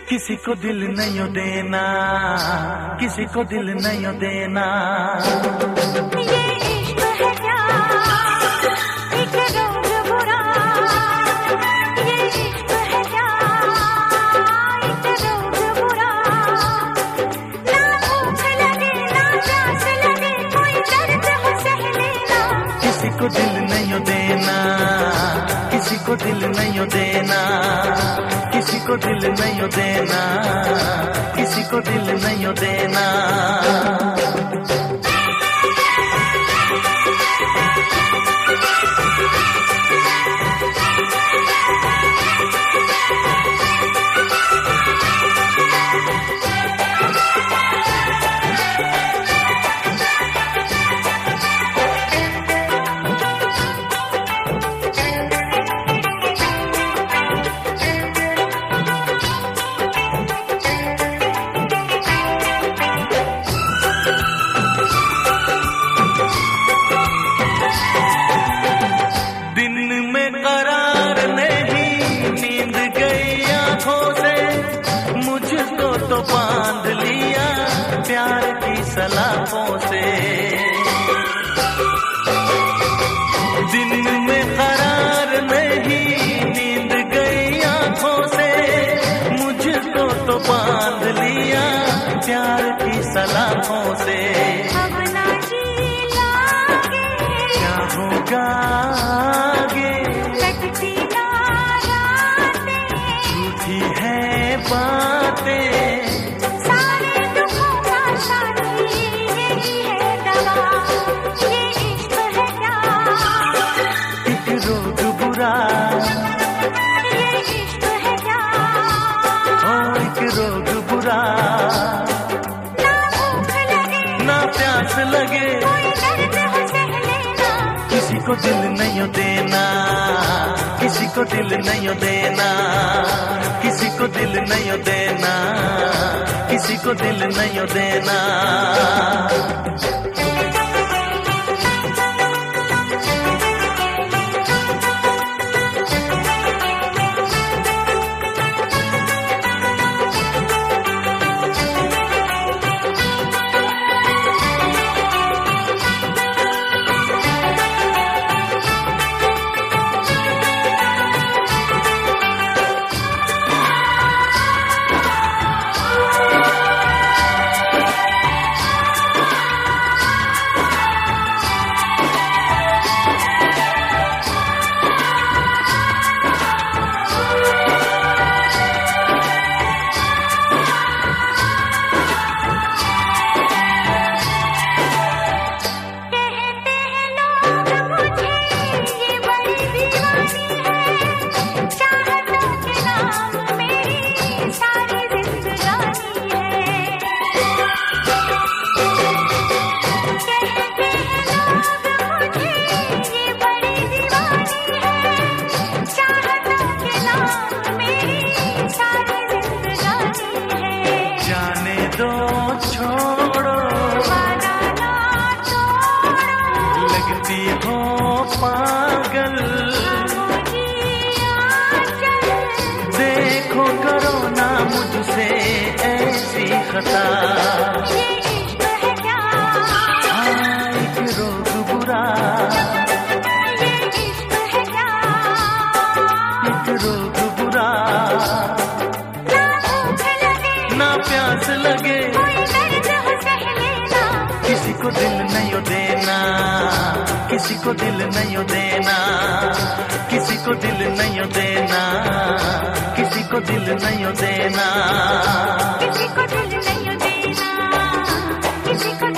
किसी को दिल नहीं देना, किसी को दिल नहीं देना। ये इश्क है क्या, एक रोग बुरा। ये इश्क है क्या, एक रोग बुरा। ना भूख लगे ना प्यास लगे, कोई दर्द हो सह लेना। किसी को दिल नहीं देना, किसी को दिल नहीं देना, किसी को दिल नहीं देना, किसी को दिल नहीं देना। तो बांध लिया प्यार की सलाखों से। दिन में करार नहीं, नींद गई आंखों से। मुझको तो बांध लिया प्यार की सलाखों से। अब ना जी लागे, क्या होगा आगे, कटती ना रातें, झूठी है बातें। लगे किसी को दिल नहीं देना, किसी को दिल नहीं देना, किसी को दिल नहीं देना, किसी को दिल नहीं देना। लगती हो पागल, देखो करो ना मुझसे ऐसी खता। ये इश्क है क्या, एक रोग बुरा। ये इश्क है क्या, एक रोग बुरा। ना भूख लगे ना प्यास लगे, कोई दर्द हो सह लेना। किसी को दिल नहीं देना, किसी को दिल नहीं देना, किसी को दिल नहीं देना, किसी को दिल नहीं देना, किसी को दिल नहीं देना, किसी को